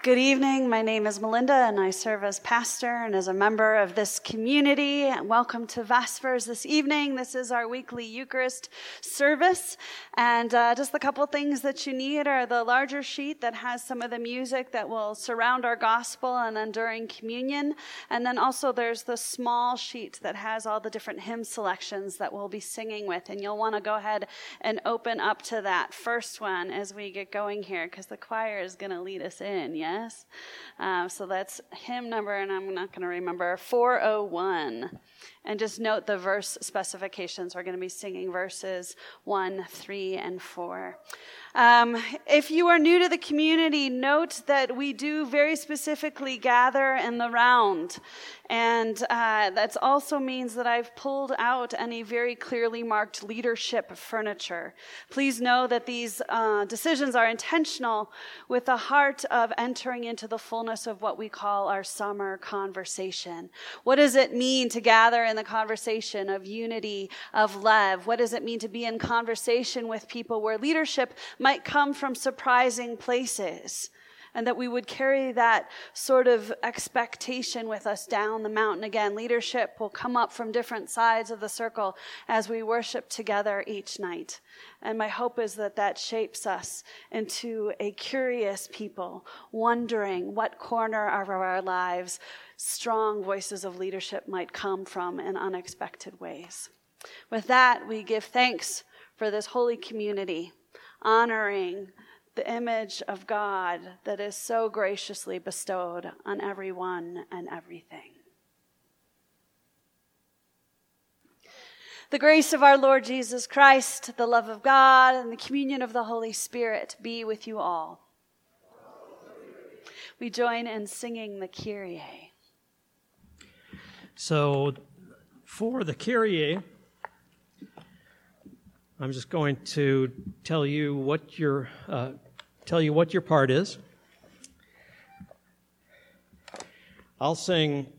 Good evening. My name is Melinda, and I serve as pastor and as a member of this community. Welcome to Vespers this evening. This is our weekly Eucharist service. And just a couple things that you need are the larger sheet that has some of the music that will surround our gospel and then during communion. And then also there's the small sheet that has all the different hymn selections that we'll be singing with. And you'll want to go ahead and open up to that first one as we get going here, because the choir is going to lead us in, yes? So that's hymn number, and I'm not going to remember, 401. And just note the verse specifications. We're going to be singing verses 1, 3, and 4. If you are new to the community, note that we do very specifically gather in the round. And that also means that I've pulled out any very clearly marked leadership furniture. Please know that these decisions are intentional with the heart of entering into the fullness of what we call our summer conversation. What does it mean to gather in the conversation of unity, of love? What does it mean to be in conversation with people where leadership might come from surprising places? And that we would carry that sort of expectation with us down the mountain. Again, leadership will come up from different sides of the circle as we worship together each night. And my hope is that that shapes us into a curious people, wondering what corner of our lives strong voices of leadership might come from in unexpected ways. With that, we give thanks for this holy community, honoring the image of God that is so graciously bestowed on everyone and everything. The grace of our Lord Jesus Christ, the love of God, and the communion of the Holy Spirit be with you all. We join in singing the Kyrie. So, for the Kyrie, I'm just going to tell you what your part is. I'll sing,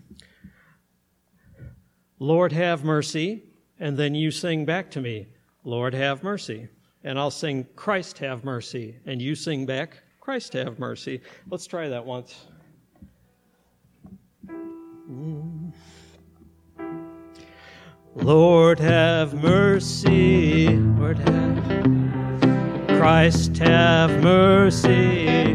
Lord have mercy, and then you sing back to me, Lord have mercy. And I'll sing, Christ have mercy, and you sing back, Christ have mercy. Let's try that once. Lord have mercy, Lord have Christ have mercy.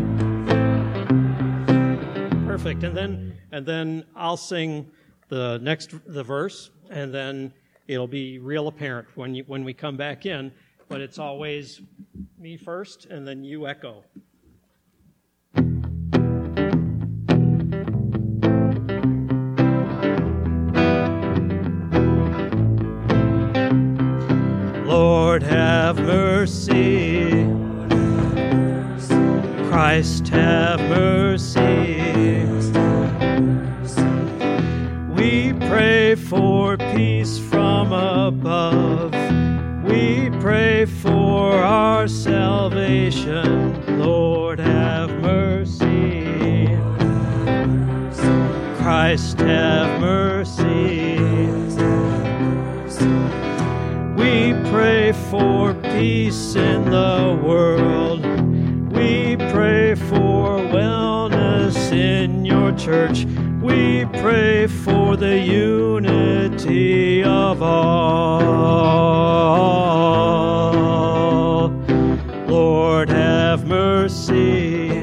Perfect. And then I'll sing the verse, and then it'll be real apparent when we come back in. But it's always me first, and then you echo. Lord have mercy, Christ have mercy. We pray for peace from above. We pray for our salvation. Lord have mercy, Christ have mercy. We pray for peace in the world. We pray for wellness in your church. We pray for the unity of all. Lord have mercy.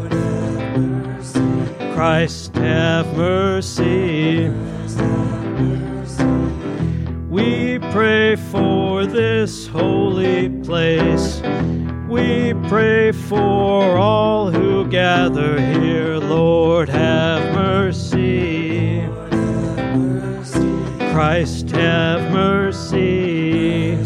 Christ have mercy. We pray for this holy place. We pray for all who gather here. Lord have mercy. Christ have mercy.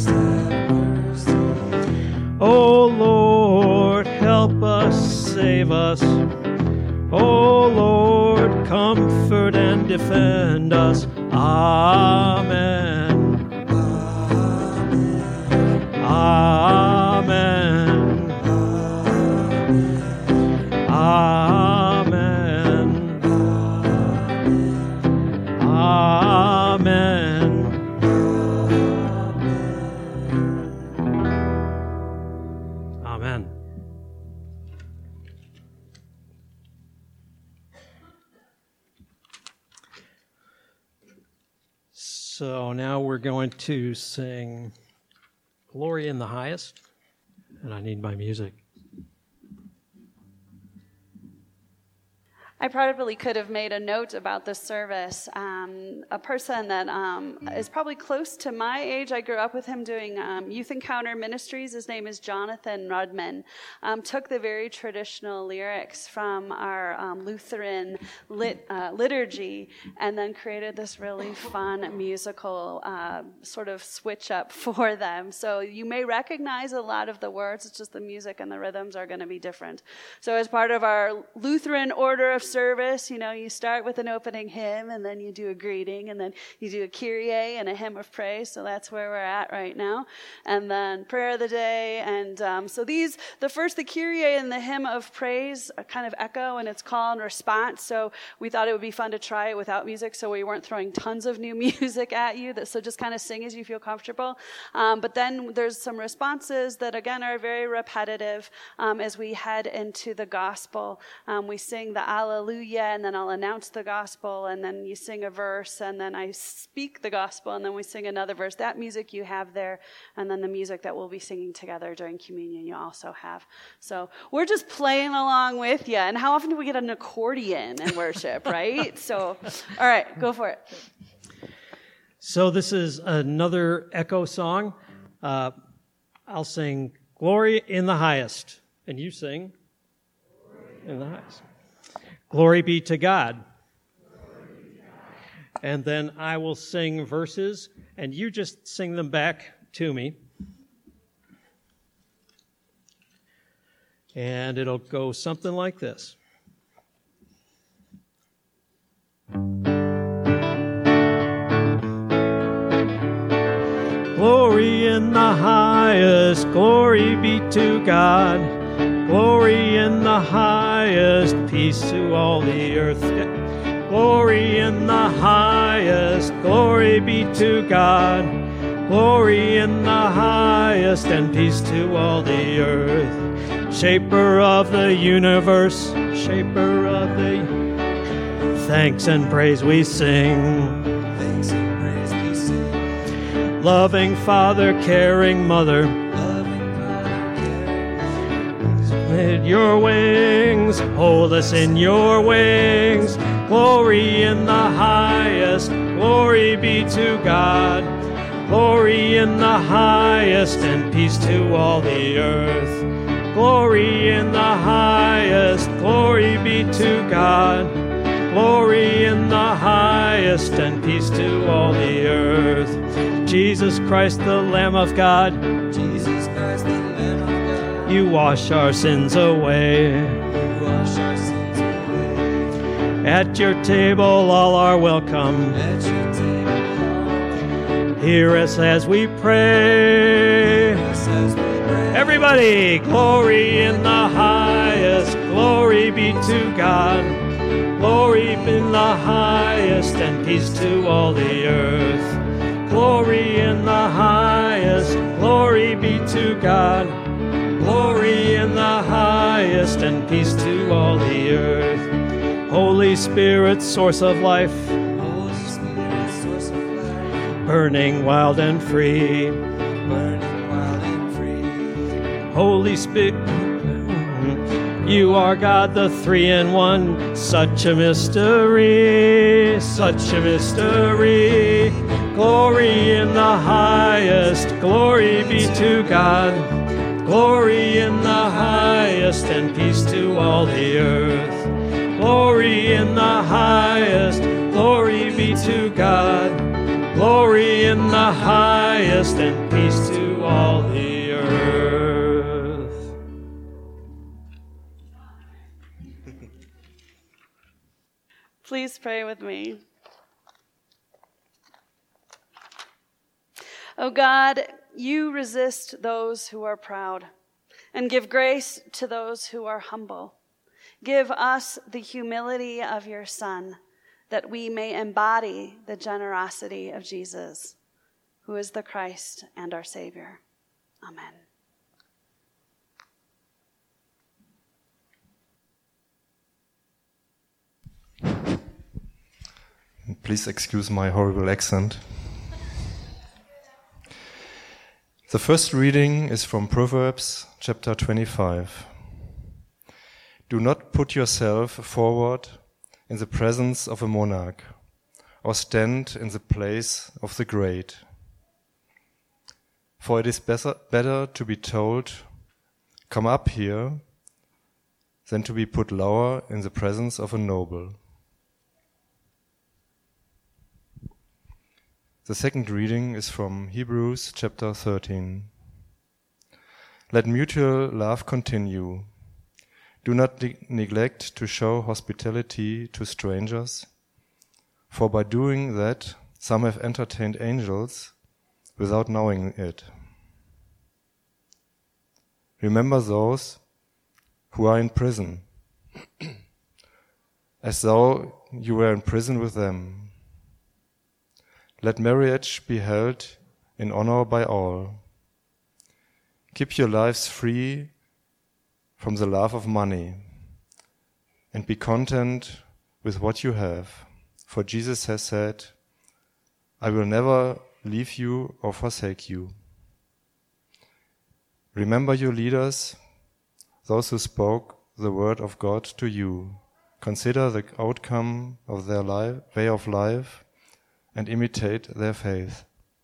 O Lord, help us, save us. O Lord, comfort and defend us. Amen. Amen. Amen. Amen. Amen. So now we're going to sing Glory in the Highest, and I need my music. I probably could have made a note about this service. A person that is probably close to my age, I grew up with him doing Youth Encounter Ministries. His name is Jonathan Rudman. Took the very traditional lyrics from our Lutheran liturgy and then created this really fun musical sort of switch up for them. So you may recognize a lot of the words, it's just the music and the rhythms are going to be different. So as part of our Lutheran order of service, you start with an opening hymn, and then you do a greeting, and then you do a Kyrie and a hymn of praise. So that's where we're at right now. And then prayer of the day. And so the Kyrie and the hymn of praise kind of echo, and it's call and response. So we thought it would be fun to try it without music, so we weren't throwing tons of new music at you. So just kind of sing as you feel comfortable. But then there's some responses that, again, are very repetitive as we head into the gospel. We sing the Alleluia, and then I'll announce the gospel, and then you sing a verse, and then I speak the gospel, and then we sing another verse. That music you have there, and then the music that we'll be singing together during communion you also have. So we're just playing along with you. And how often do we get an accordion in worship, right? So, all right, go for it. So this is another echo song. I'll sing Glory in the Highest, and you sing in the highest. Glory be to God. And then I will sing verses, and you just sing them back to me. And it'll go something like this. Glory in the highest, glory be to God. Glory in the highest, peace to all the earth. Glory in the highest, glory be to God. Glory in the highest, and peace to all the earth. Shaper of the universe, shaper of the... Thanks and praise we sing. Thanks and praise we sing. Loving Father, caring Mother, in your wings, hold us in your wings. Glory in the highest, glory be to God. Glory in the highest, and peace to all the earth. Glory in the highest, glory be to God. Glory in the highest, and peace to all the earth. Jesus Christ, the Lamb of God, Jesus Christ, the Lamb of God, you wash our sins away. you wash our sins away. At your table all are welcome. At your table, Hear us as we pray. us as we pray. Everybody, glory in the highest, glory be to God. Glory in the highest, and peace to all the earth. Glory in the highest, glory be to God. Glory in the highest, and peace to all the earth. Holy Spirit, source of life, Holy Spirit, source of life, burning wild and free. burning wild and free. Holy Spirit, you are God, the three-in-one. Such a mystery, such a mystery. Glory in the highest, glory be to God. Glory in the highest, and peace to all the earth. Glory in the highest, glory be to God. Glory in the highest, and peace to all the earth. Please pray with me. O God, you resist those who are proud and give grace to those who are humble. Give us the humility of your Son, that we may embody the generosity of Jesus, who is the Christ and our Savior. Amen. Please excuse my horrible accent. The first reading is from Proverbs chapter 25. Do not put yourself forward in the presence of a monarch, or stand in the place of the great. For it is better to be told, "Come up here," than to be put lower in the presence of a noble. The second reading is from Hebrews chapter 13. Let mutual love continue. Do not neglect to show hospitality to strangers, for by doing that some have entertained angels without knowing it. Remember those who are in prison, as though you were in prison with them. Let marriage be held in honor by all. Keep your lives free from the love of money, and be content with what you have. For Jesus has said, "I will never leave you or forsake you." Remember your leaders, those who spoke the word of God to you. Consider the outcome of their way of life and imitate their faith.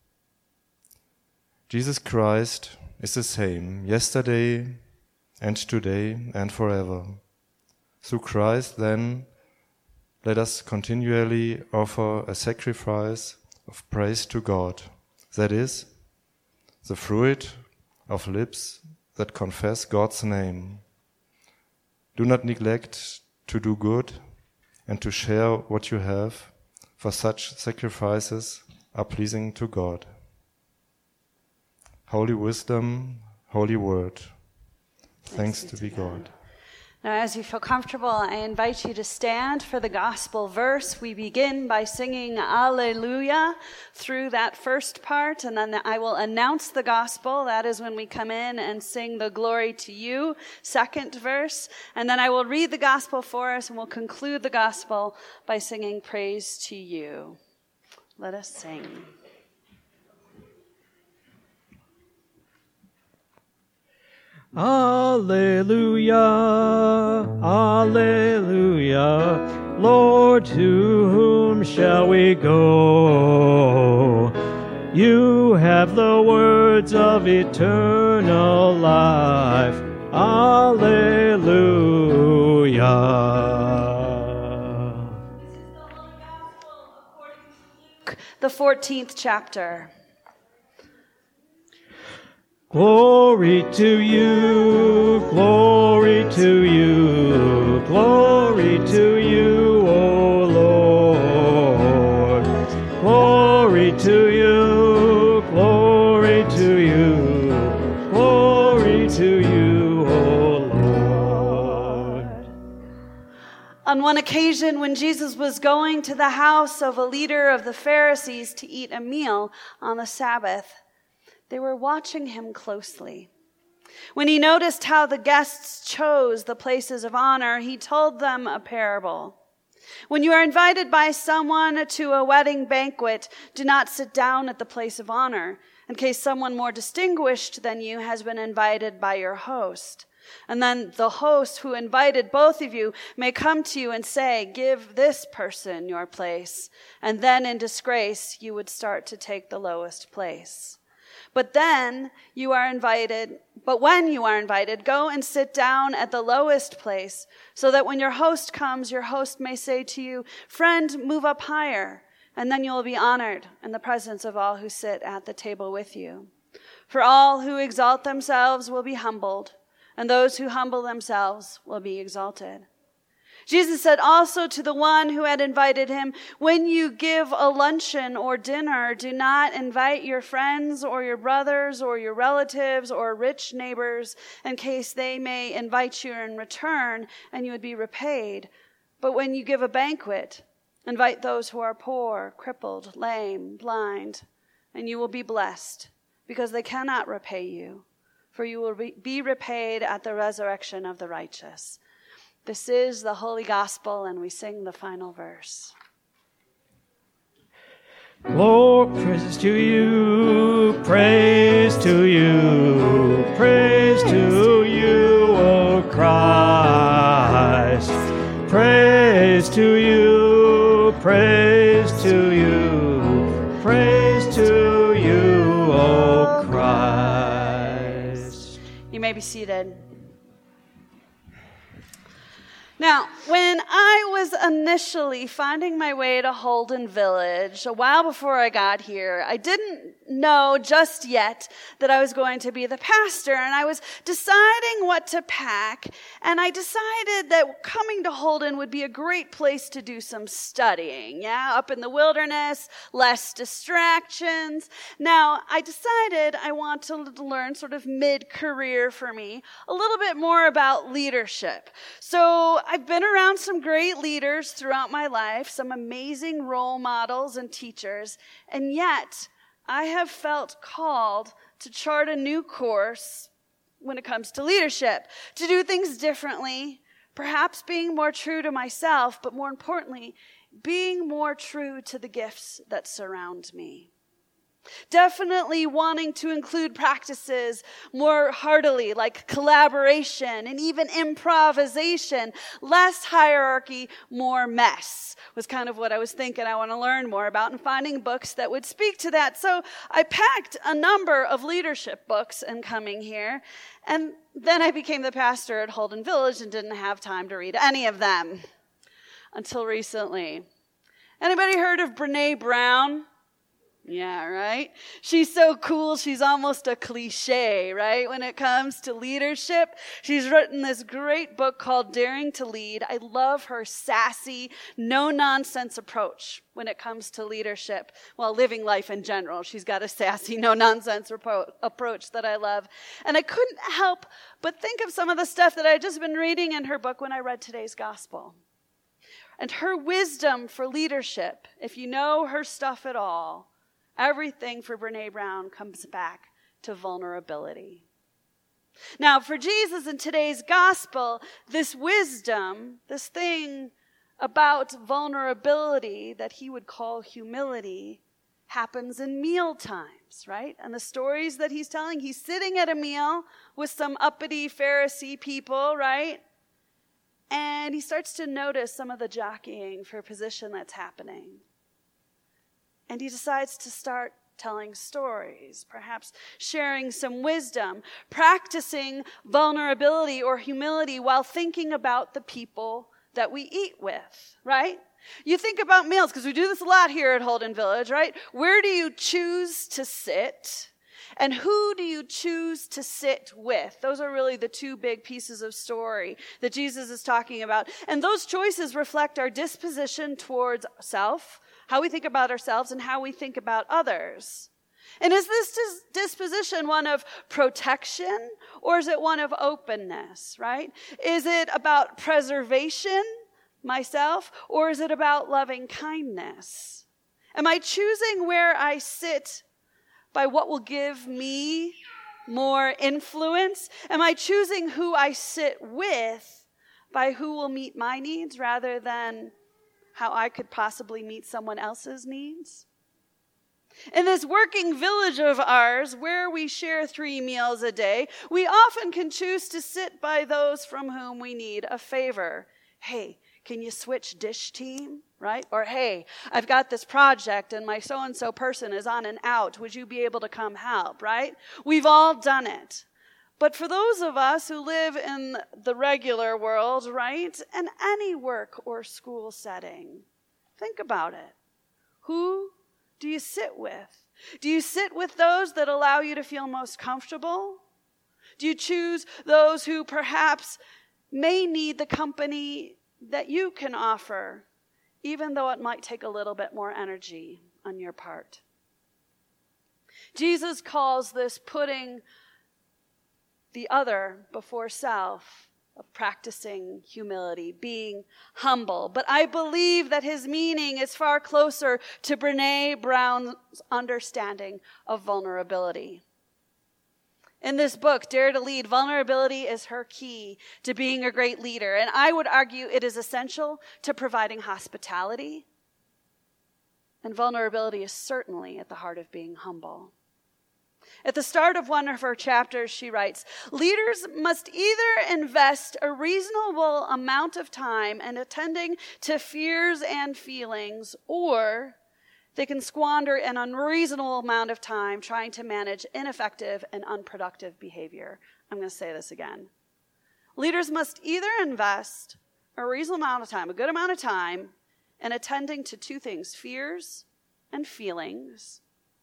Jesus Christ is the same yesterday and today and forever. Through Christ, then, let us continually offer a sacrifice of praise to God, that is, the fruit of lips that confess God's name. Do not neglect to do good and to share what you have, for such sacrifices are pleasing to God. Holy wisdom, holy word. Thanks to be God. Now, as you feel comfortable, I invite you to stand for the gospel verse. We begin by singing Alleluia through that first part, and then I will announce the gospel. That is when we come in and sing the glory to you, second verse. And then I will read the gospel for us, and we'll conclude the gospel by singing praise to you. Let us sing. Alleluia, alleluia, Lord, to whom shall we go? You have the words of eternal life. Alleluia. The 14th chapter. Glory to you, glory to you, glory to you, O Lord. Glory to you, glory to you, glory to you, O Lord. On one occasion, when Jesus was going to the house of a leader of the Pharisees to eat a meal on the Sabbath, they were watching him closely. When he noticed how the guests chose the places of honor, he told them a parable. When you are invited by someone to a wedding banquet, do not sit down at the place of honor, in case someone more distinguished than you has been invited by your host. And then the host who invited both of you may come to you and say, "Give this person your place." And then in disgrace, you would start to take the lowest place. But when you are invited, go and sit down at the lowest place, so that when your host comes, your host may say to you, "Friend, move up higher," and then you will be honored in the presence of all who sit at the table with you. For all who exalt themselves will be humbled, and those who humble themselves will be exalted. Jesus said also to the one who had invited him, "When you give a luncheon or dinner, do not invite your friends or your brothers or your relatives or rich neighbors, in case they may invite you in return and you would be repaid. But when you give a banquet, invite those who are poor, crippled, lame, blind, and you will be blessed, because they cannot repay you, for you will be repaid at the resurrection of the righteous." This is the Holy Gospel, and we sing the final verse. Glory, praises to you, praise to you, praise to you, O Christ. Praise to you, praise to you, praise to you, O Christ. You may be seated. Now, when I was initially finding my way to Holden Village, a while before I got here, I didn't know just yet that I was going to be the pastor, and I was deciding what to pack, and I decided that coming to Holden would be a great place to do some studying, up in the wilderness, less distractions. Now, I decided I want to learn sort of mid-career for me a little bit more about leadership. So I've been around some great leaders throughout my life, some amazing role models and teachers, and yet I have felt called to chart a new course when it comes to leadership, to do things differently, perhaps being more true to myself, but more importantly, being more true to the gifts that surround me. Definitely wanting to include practices more heartily, like collaboration and even improvisation, less hierarchy, more mess, was kind of what I was thinking I want to learn more about, and finding books that would speak to that. So I packed a number of leadership books in coming here, and then I became the pastor at Holden Village and didn't have time to read any of them until recently. Anybody heard of Brené Brown? Yeah, right? She's so cool, she's almost a cliche, right? When it comes to leadership, she's written this great book called Daring to Lead. I love her sassy, no-nonsense approach when it comes to leadership. Well, living life in general. She's got a sassy, no-nonsense approach that I love. And I couldn't help but think of some of the stuff that I had just been reading in her book when I read today's gospel. And her wisdom for leadership, if you know her stuff at all, everything for Brené Brown comes back to vulnerability. Now, for Jesus in today's gospel, this wisdom, this thing about vulnerability that he would call humility, happens in meal times, right? And the stories that he's telling, he's sitting at a meal with some uppity Pharisee people, right? And he starts to notice some of the jockeying for position that's happening. And he decides to start telling stories, perhaps sharing some wisdom, practicing vulnerability or humility while thinking about the people that we eat with, right? You think about meals, because we do this a lot here at Holden Village, right? Where do you choose to sit? And who do you choose to sit with? Those are really the two big pieces of story that Jesus is talking about. And those choices reflect our disposition towards self, how we think about ourselves, and how we think about others. And is this disposition one of protection, or is it one of openness, right? Is it about preservation, myself, or is it about loving kindness? Am I choosing where I sit by what will give me more influence? Am I choosing who I sit with by who will meet my needs rather than how I could possibly meet someone else's needs? In this working village of ours, where we share 3 meals a day, we often can choose to sit by those from whom we need a favor. Hey, can you switch dish team, right? Or, hey, I've got this project and my so-and-so person is on an out. Would you be able to come help, right? We've all done it. But for those of us who live in the regular world, right, in any work or school setting, think about it. Who do you sit with? Do you sit with those that allow you to feel most comfortable? Do you choose those who perhaps may need the company that you can offer, even though it might take a little bit more energy on your part? Jesus calls this putting the other before self, of practicing humility, being humble. But I believe that his meaning is far closer to Brené Brown's understanding of vulnerability. In this book, Dare to Lead, vulnerability is her key to being a great leader. And I would argue it is essential to providing hospitality And vulnerability is certainly at the heart of being humble. At the start of one of her chapters, she writes, leaders must either invest a reasonable amount of time in attending to fears and feelings, or they can squander an unreasonable amount of time trying to manage ineffective and unproductive behavior. I'm going to say this again. Leaders must either invest a reasonable amount of time, a good amount of time, in attending to two things, fears and feelings,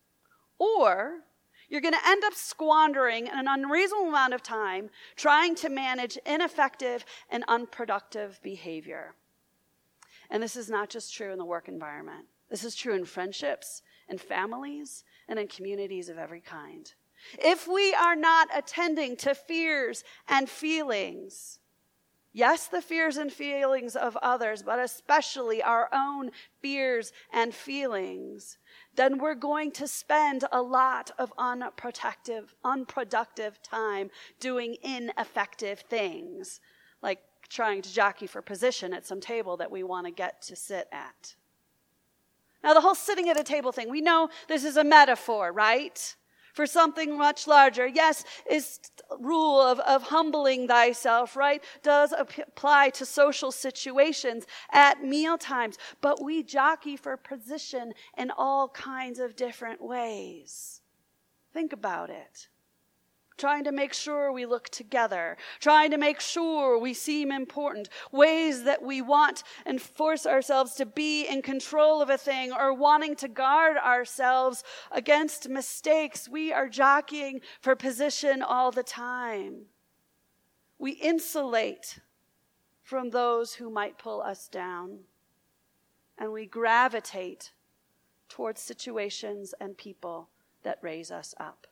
or you're going to end up squandering an unreasonable amount of time trying to manage ineffective and unproductive behavior. And this is not just true in the work environment. This is true in friendships, in families, and in communities of every kind. If we are not attending to fears and feelings, yes, the fears and feelings of others, but especially our own fears and feelings, then we're going to spend a lot of unproductive time doing ineffective things, like trying to jockey for position at some table that we want to get to sit at. Now, the whole sitting at a table thing, we know this is a metaphor, right? For something much larger. Yes, is rule of humbling thyself, right? Does apply to social situations at meal times. But we jockey for position in all kinds of different ways. Think about it. Trying to make sure we look together. Trying to make sure we seem important. Ways that we want and force ourselves to be in control of a thing, or wanting to guard ourselves against mistakes. We are jockeying for position all the time. We insulate from those who might pull us down. And we gravitate towards situations and people that raise us up.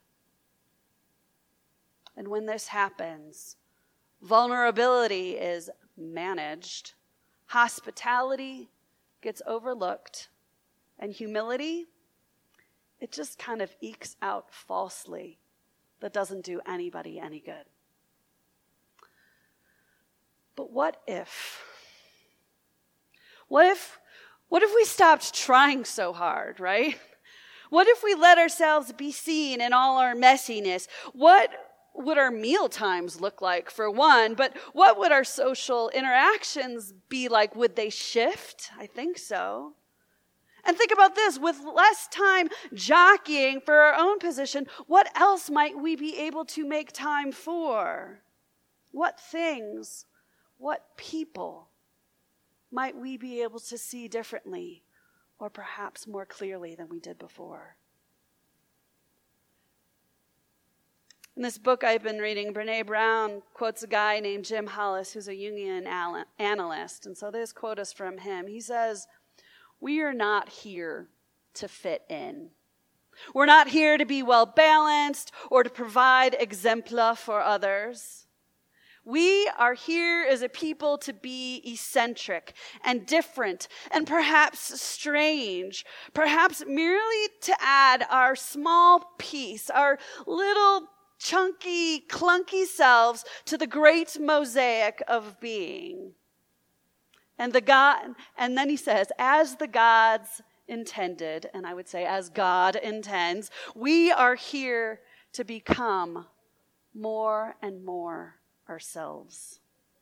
And when this happens, vulnerability is managed, hospitality gets overlooked, and humility, it just kind of ekes out falsely. That doesn't do anybody any good. But what if we stopped trying so hard, right? What if we let ourselves be seen in all our messiness? What would our meal times look like, for one? But what would our social interactions be like? Would they shift? I think so. And think about this, with less time jockeying for our own position, what else might we be able to make time for? What things, what people might we be able to see differently, or perhaps more clearly than we did before? In this book I've been reading, Brene Brown quotes a guy named Jim Hollis, who's a Jungian analyst. And so this quote is from him. He says, "We are not here to fit in. We're not here to be well balanced or to provide exempla for others. We are here as a people to be eccentric and different and perhaps strange, perhaps merely to add our small piece, our little chunky, clunky selves to the great mosaic of being." And then he says, as the gods intended, and I would say as God intends, we are here to become more and more ourselves.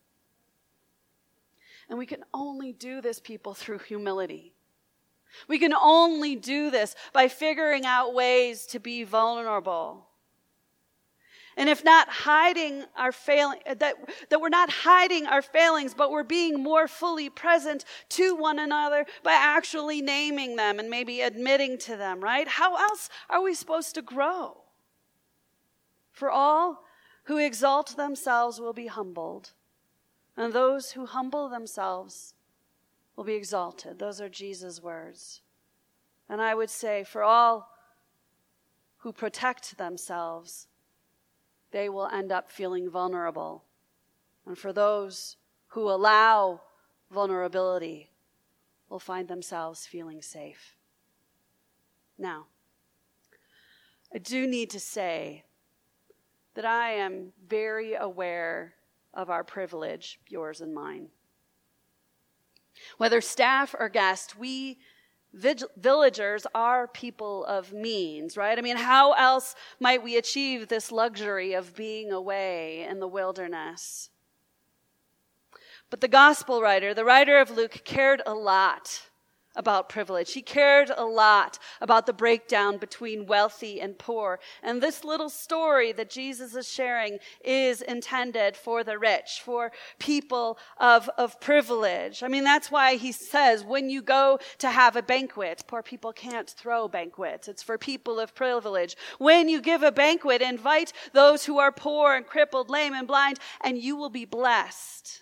And we can only do this, people, through humility. We can only do this by figuring out ways to be vulnerable. And if not hiding our that we're not hiding our failings, but we're being more fully present to one another by actually naming them and maybe admitting to them, right? How else are we supposed to grow? For all who exalt themselves will be humbled, and those who humble themselves will be exalted. Those are Jesus' words. And I would say, for all who protect themselves, they will end up feeling vulnerable. And for those who allow vulnerability, will find themselves feeling safe. Now, I do need to say that I am very aware of our privilege, yours and mine. Whether staff or guest, we Villagers are people of means, right? I mean, how else might we achieve this luxury of being away in the wilderness? But the gospel writer, the writer of Luke, cared a lot about privilege. He cared a lot about the breakdown between wealthy and poor. And this little story that Jesus is sharing is intended for the rich, for people of privilege. I mean, that's why he says, when you go to have a banquet, poor people can't throw banquets. It's for people of privilege. When you give a banquet, invite those who are poor and crippled, lame and blind, and you will be blessed.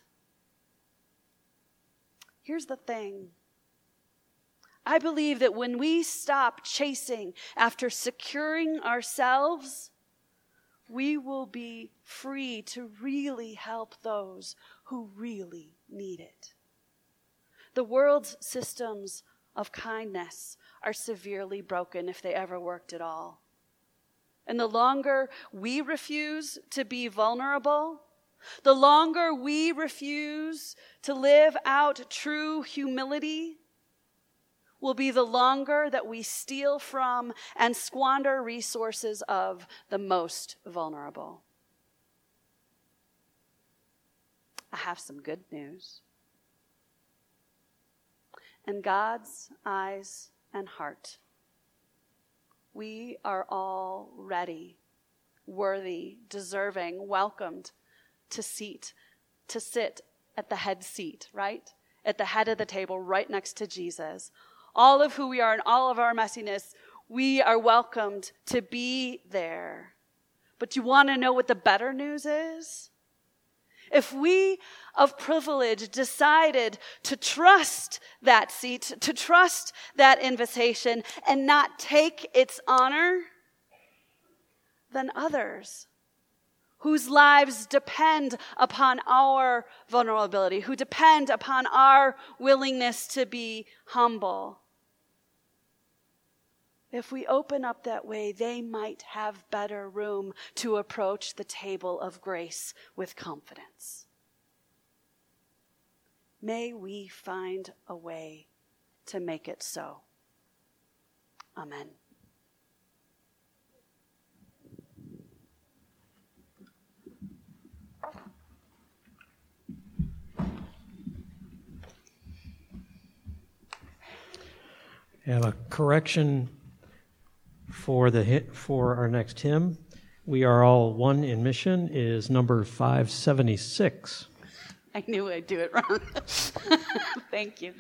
Here's the thing. I believe that when we stop chasing after securing ourselves, we will be free to really help those who really need it. The world's systems of kindness are severely broken if they ever worked at all. And the longer we refuse to be vulnerable, the longer we refuse to live out true humility, will be the longer that we steal from and squander resources of the most vulnerable. I have some good news. In God's eyes and heart, we are all ready, worthy, deserving, welcomed to sit at the head seat, right? At the head of the table, right next to Jesus. All of who we are and all of our messiness, we are welcomed to be there. But you want to know what the better news is? If we of privilege decided to trust that seat, to trust that invitation, and not take its honor, then others whose lives depend upon our vulnerability, who depend upon our willingness to be humble, if we open up that way, they might have better room to approach the table of grace with confidence. May we find a way to make it so. Amen. I have a correction for our next hymn. We Are All One in Mission is number 576. I knew I'd do it wrong. Thank you.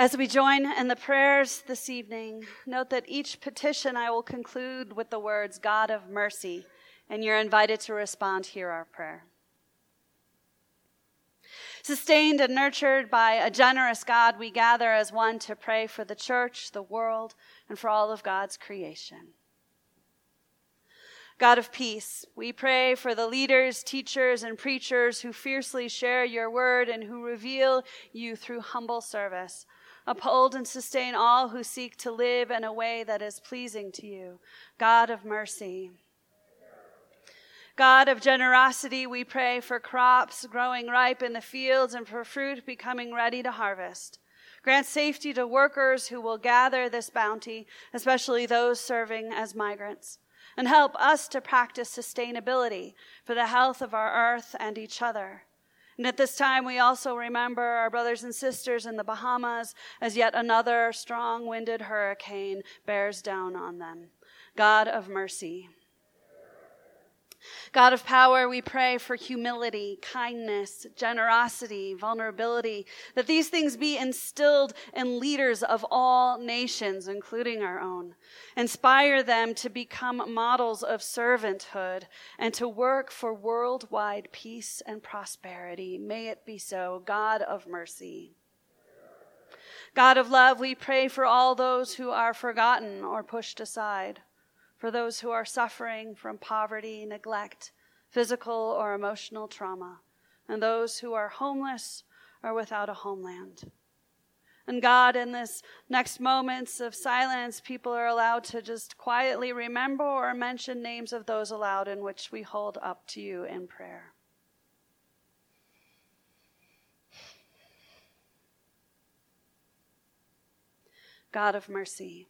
As we join in the prayers this evening, note that each petition I will conclude with the words, God of mercy, and you're invited to respond, hear our prayer. Sustained and nurtured by a generous God, we gather as one to pray for the church, the world, and for all of God's creation. God of peace, we pray for the leaders, teachers, and preachers who fiercely share your word and who reveal you through humble service. Uphold and sustain all who seek to live in a way that is pleasing to you. God of mercy. God of generosity, we pray for crops growing ripe in the fields and for fruit becoming ready to harvest. Grant safety to workers who will gather this bounty, especially those serving as migrants. And help us to practice sustainability for the health of our earth and each other. And at this time, we also remember our brothers and sisters in the Bahamas as yet another strong-winded hurricane bears down on them. God of mercy. God of power, we pray for humility, kindness, generosity, vulnerability, that these things be instilled in leaders of all nations, including our own. Inspire them to become models of servanthood and to work for worldwide peace and prosperity. May it be so, God of mercy. God of love, we pray for all those who are forgotten or pushed aside. For those who are suffering from poverty, neglect, physical or emotional trauma, and those who are homeless or without a homeland. And God, in this next moments of silence, people are allowed to just quietly remember or mention names of those aloud in which we hold up to you in prayer. God of mercy.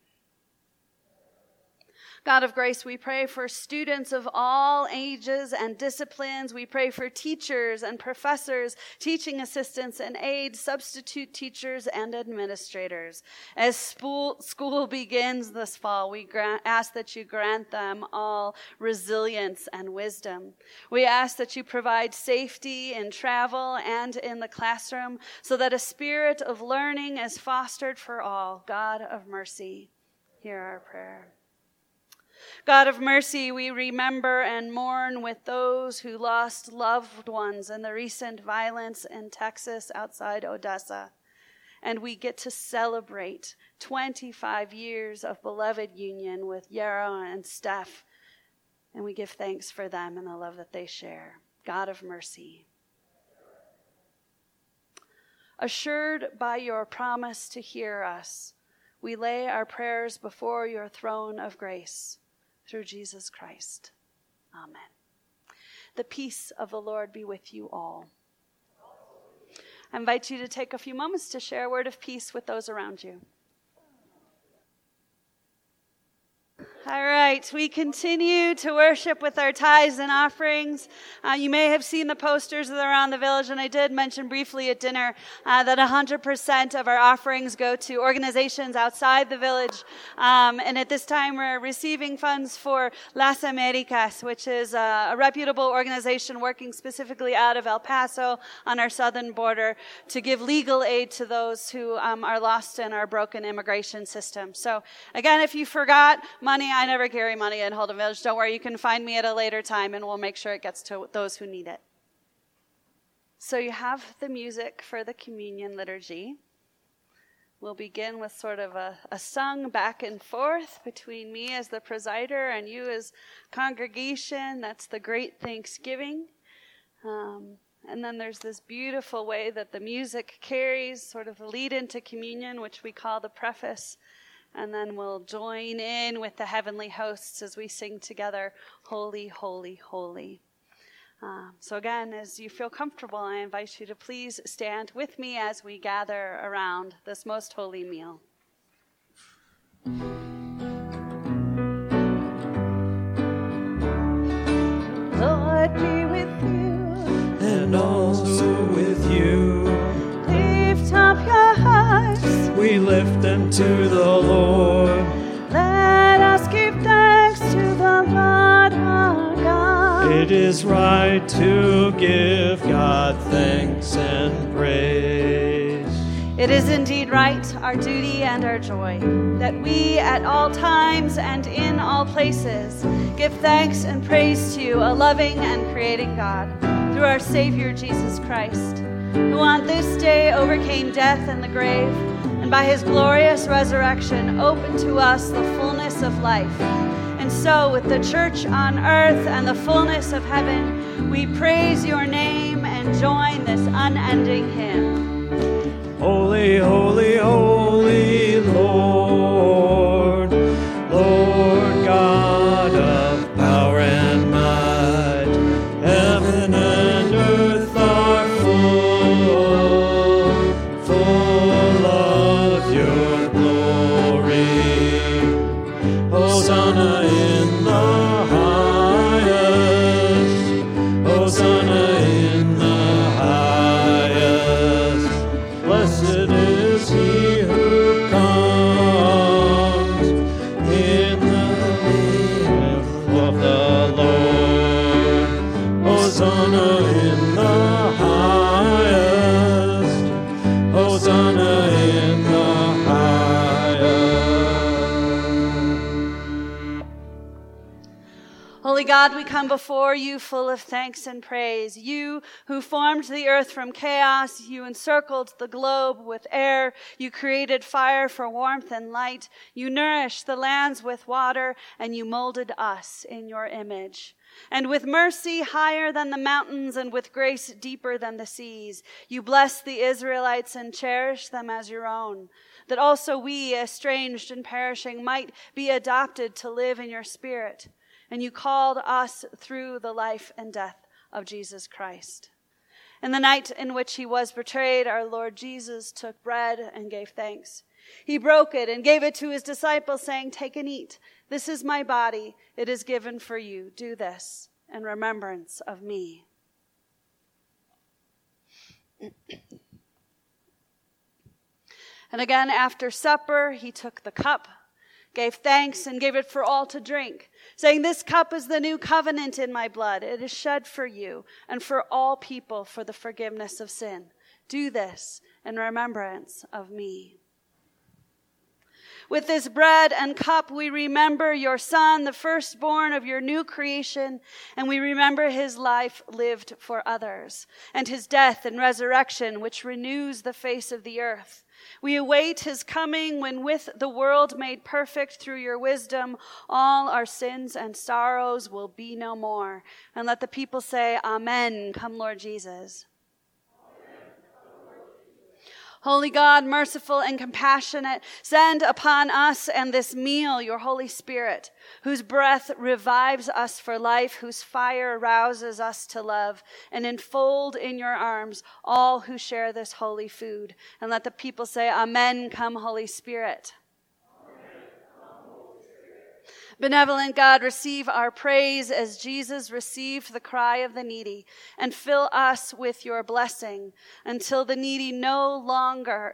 God of grace, we pray for students of all ages and disciplines. We pray for teachers and professors, teaching assistants and aides, substitute teachers and administrators. As school begins this fall, we ask that you grant them all resilience and wisdom. We ask that you provide safety in travel and in the classroom so that a spirit of learning is fostered for all. God of mercy, hear our prayer. God of mercy, we remember and mourn with those who lost loved ones in the recent violence in Texas outside Odessa. And we get to celebrate 25 years of beloved union with Yarrow and Steph. And we give thanks for them and the love that they share. God of mercy. Assured by your promise to hear us, we lay our prayers before your throne of grace. Through Jesus Christ. Amen. The peace of the Lord be with you all. I invite you to take a few moments to share a word of peace with those around you. All right, we continue to worship with our tithes and offerings. You may have seen the posters that are around the village, and I did mention briefly at dinner that 100% of our offerings go to organizations outside the village. And at this time, we're receiving funds for Las Americas, which is a reputable organization working specifically out of El Paso on our southern border to give legal aid to those who are lost in our broken immigration system. So again, if you forgot money, I never carry money in Holden Village. Don't worry, you can find me at a later time and we'll make sure it gets to those who need it. So you have the music for the communion liturgy. We'll begin with sort of a sung back and forth between me as the presider and you as congregation. That's the Great Thanksgiving. And then there's this beautiful way that the music carries sort of the lead into communion, which we call the preface. And then we'll join in with the heavenly hosts as we sing together, Holy, Holy, Holy. So again, as you feel comfortable, I invite you to please stand with me as we gather around this most holy meal. Lord be with you. And also with you. Lift up your hearts. We lift them to the Lord. Let us give thanks to the Lord our God. It is right to give God thanks and praise. It is indeed right, our duty and our joy, that we at all times and in all places give thanks and praise to you, a loving and creating God, through our Savior Jesus Christ, who on this day overcame death and the grave, and by his glorious resurrection opened to us the fullness of life. And so, with the church on earth and the fullness of heaven, we praise your name and join this unending hymn. Holy, holy, holy Lord, Lord God of power and might, heaven and earth are full of your glory. Hosanna in the highest, Hosanna in the highest. Blessed is he who comes in the name of the Lord. Hosanna in the highest, Hosanna in the highest. Holy God, we come before you full of thanks and praise. You who formed the earth from chaos, you encircled the globe with air, you created fire for warmth and light, you nourished the lands with water, and you molded us in your image. And with mercy higher than the mountains and with grace deeper than the seas, you blessed the Israelites and cherished them as your own, that also we, estranged and perishing, might be adopted to live in your spirit. And you called us through the life and death of Jesus Christ. In the night in which he was betrayed, our Lord Jesus took bread and gave thanks. He broke it and gave it to his disciples, saying, "Take and eat. This is my body. It is given for you. Do this in remembrance of me." And again, after supper, he took the cup, gave thanks, and gave it for all to drink, saying, "This cup is the new covenant in my blood. It is shed for you and for all people for the forgiveness of sin. Do this in remembrance of me." With this bread and cup, we remember your Son, the firstborn of your new creation, and we remember his life lived for others, and his death and resurrection, which renews the face of the earth. We await his coming when, with the world made perfect through your wisdom, all our sins and sorrows will be no more. And let the people say, "Amen. Come, Lord Jesus." Holy God, merciful and compassionate, send upon us and this meal your Holy Spirit, whose breath revives us for life, whose fire rouses us to love, and enfold in your arms all who share this holy food. And let the people say, "Amen. Come, Holy Spirit." Benevolent God, receive our praise as Jesus received the cry of the needy, and fill us with your blessing until needy no longer,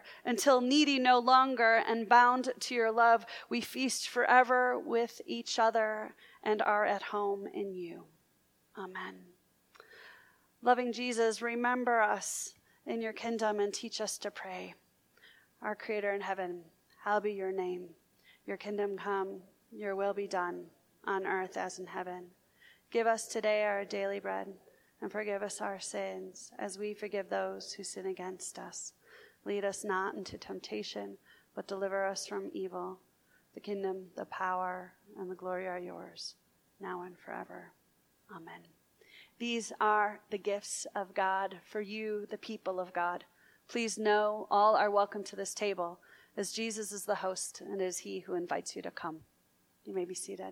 and bound to your love, we feast forever with each other and are at home in you. Amen. Loving Jesus, remember us in your kingdom and teach us to pray. Our Creator in heaven, hallowed be your name. Your kingdom come. Your will be done on earth as in heaven. Give us today our daily bread, and forgive us our sins as we forgive those who sin against us. Lead us not into temptation, but deliver us from evil. The kingdom, the power, and the glory are yours, now and forever. Amen. These are the gifts of God for you, the people of God. Please know all are welcome to this table, as Jesus is the host and it is he who invites you to come. You may be seated.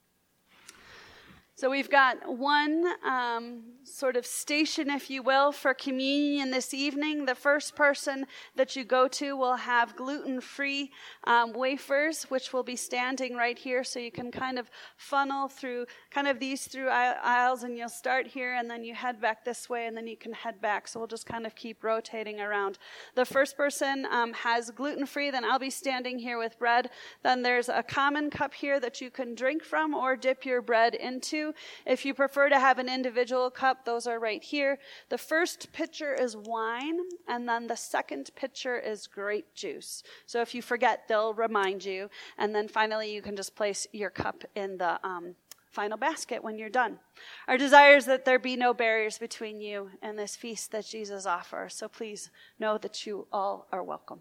So we've got one sort of station, if you will, for communion this evening. The first person that you go to will have gluten-free wafers, which will be standing right here. So you can kind of funnel through these through aisles, and you'll start here, and then you head back this way, and then you can head back. So we'll just kind of keep rotating around. The first person has gluten-free, then I'll be standing here with bread. Then there's a common cup here that you can drink from or dip your bread into. you. If you prefer to have an individual cup, those are right here. The first pitcher is wine, and then the second pitcher is grape juice. So if you forget, they'll remind you. And then finally, you can just place your cup in the final basket when you're done. Our desire is that there be no barriers between you and this feast that Jesus offers. So please know that you all are welcome.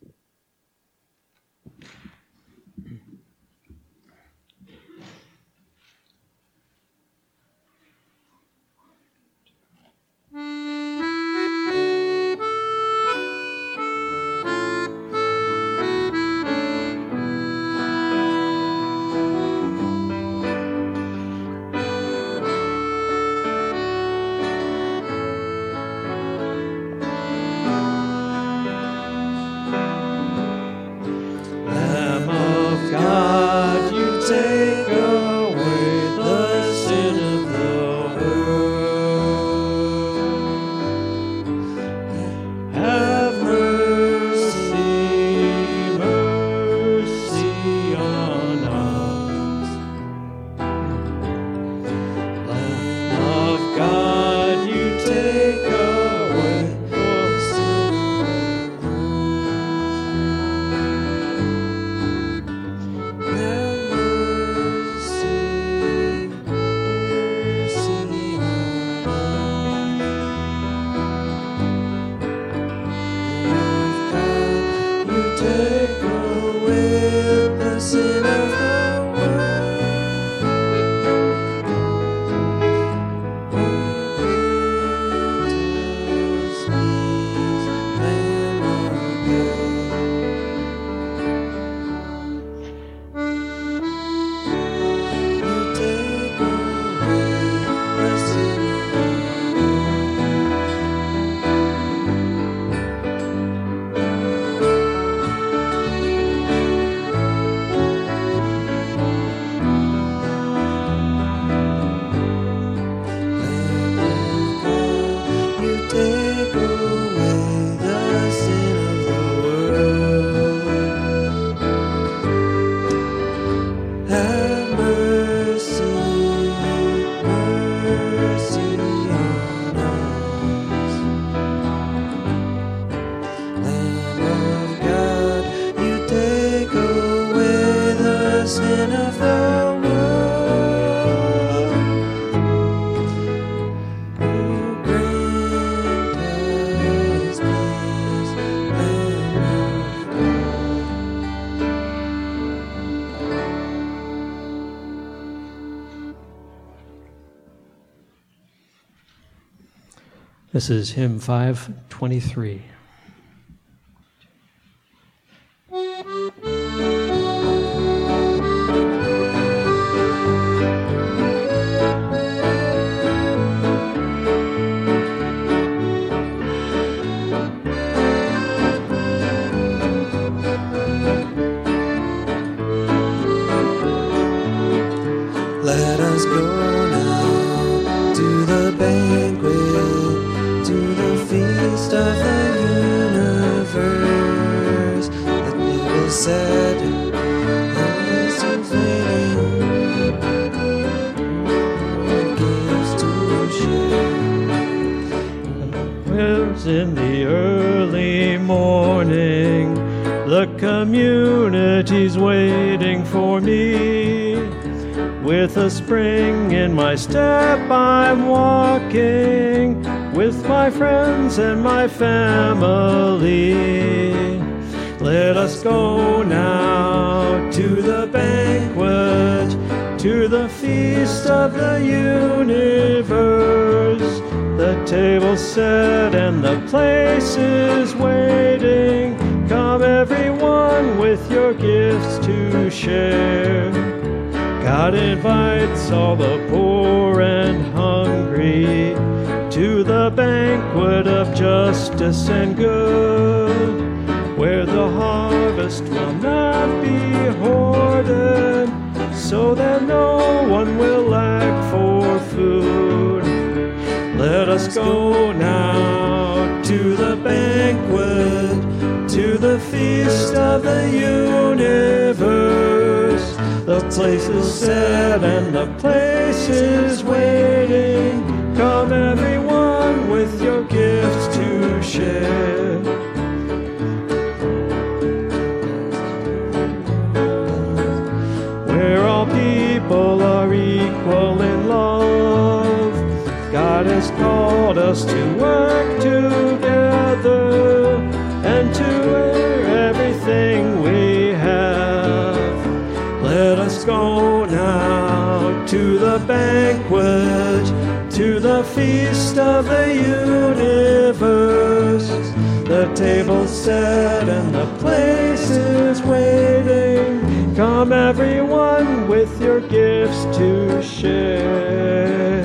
This is hymn 523. Let us go now to the banquet, to the feast of the universe. The table is set, and this is waiting, gifts to share. In the early morning, the community's waiting for me. With a spring in my step, I'm walking with my friends and my family. Let us go now to the banquet, to the feast of the universe. The table's set and the place is waiting. Come everyone with your gifts to share. God invites all the poor and hungry to the banquet of justice and good, where the harvest will not be hoarded, so that no one will lack for food. Let us go now to the banquet, to the feast of the universe. The place is set and the place is waiting. Come everyone with your gifts to share. Where all people are equal in love, God has called us to work together and to wear everything we have. Let us go now to the banquet, to the feast of the universe. The table's set and the place is waiting. Come everyone with your gifts to share.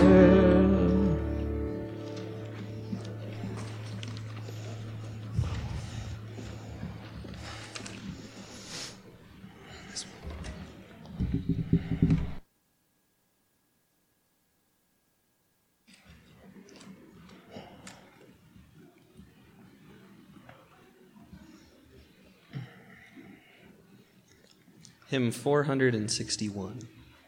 Hymn 461.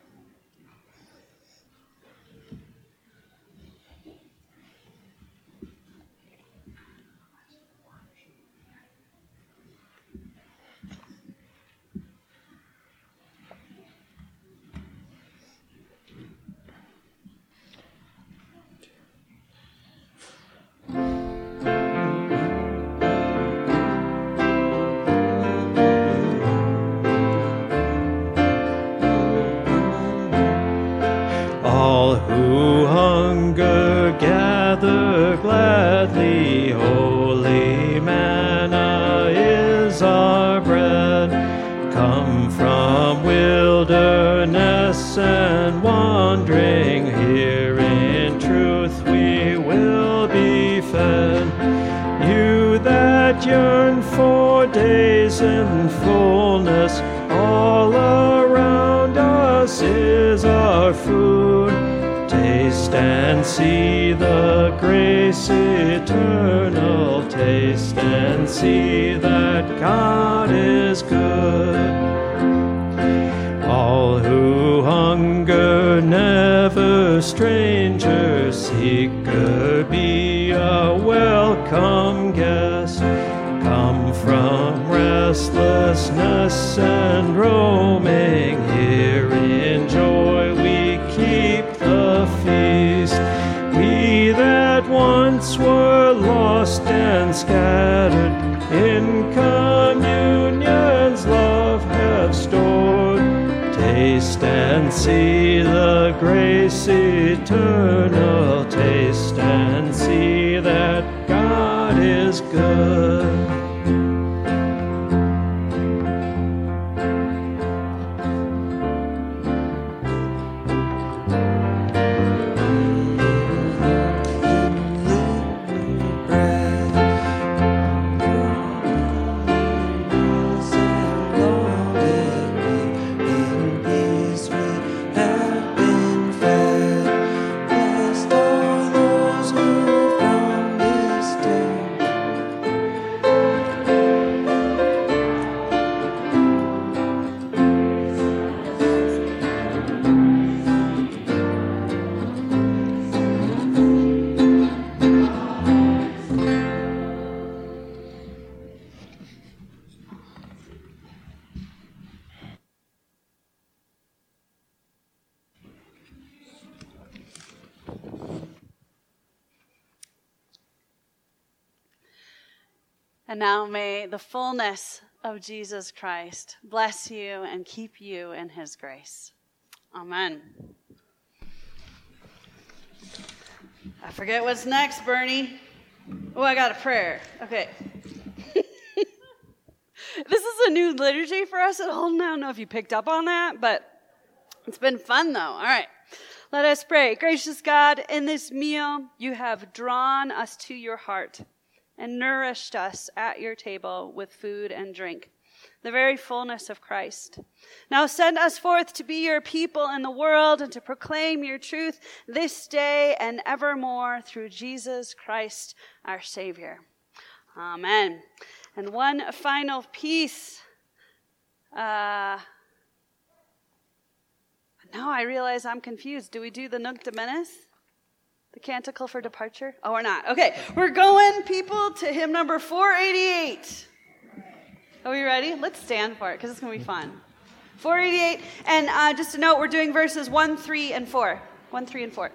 All who hunger gather gladly. Holy manna is our bread. Come from wilderness and wandering, here in truth we will be fed. You that yearn for days in fullness, all around us is our food. Taste and see the grace eternal. Taste and see that God is good. All who hunger, never strangers, seeker, be a welcome guest. Come from restlessness and roaming, here in joy we keep the feast. We that once were lost and scattered, in communion's love have stored. Taste and see the grace eternal. Taste and see that God is good. And now may the fullness of Jesus Christ bless you and keep you in his grace. Amen. I forget what's next, Bernie. Oh, I got a prayer. Okay. This is a new liturgy for us at Holden. I don't know if you picked up on that, but it's been fun, though. All right. Let us pray. Gracious God, in this meal, you have drawn us to your heart and nourished us at your table with food and drink, the very fullness of Christ. Now send us forth to be your people in the world and to proclaim your truth this day and evermore through Jesus Christ, our Savior. Amen. And one final piece. Now I realize I'm confused. Do we do the Nunc Dimittis? The canticle for departure? Oh, we're not. Okay, we're going, people, to hymn number 488. Are we ready? Let's stand for it, because it's going to be fun. 488, and just a note, we're doing verses 1, 3, and 4. 1, 3, and 4.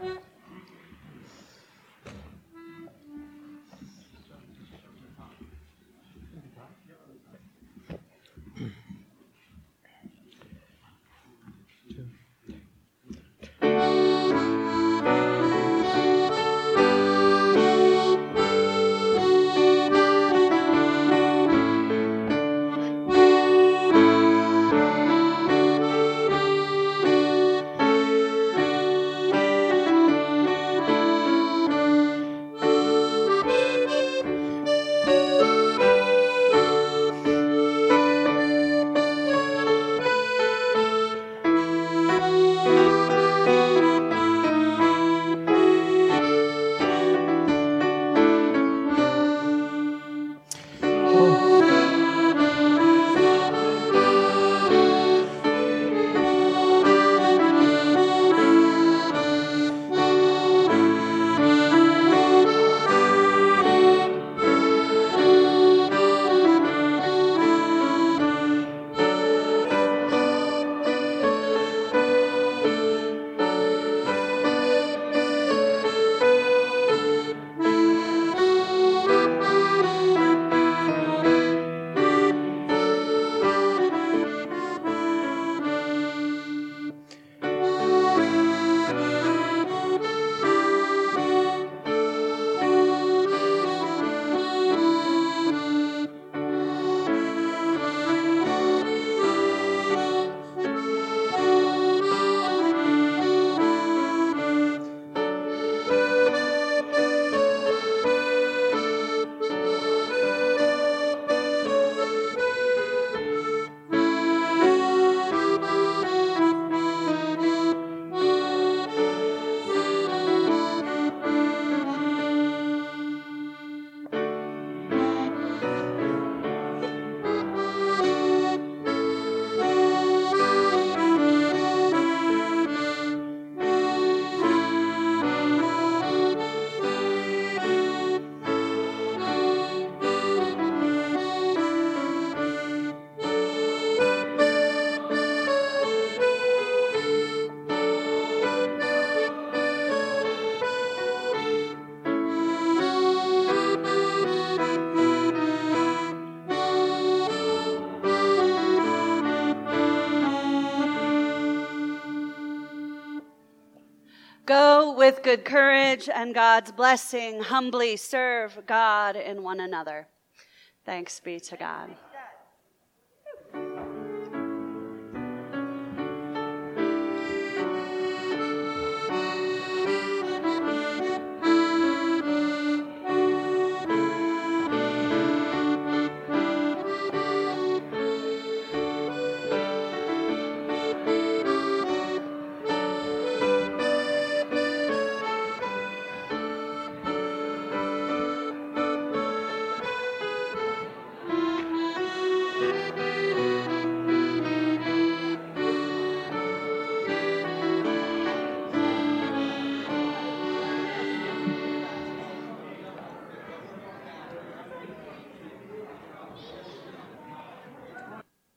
Go with good courage and God's blessing. Humbly serve God and one another. Thanks be to God.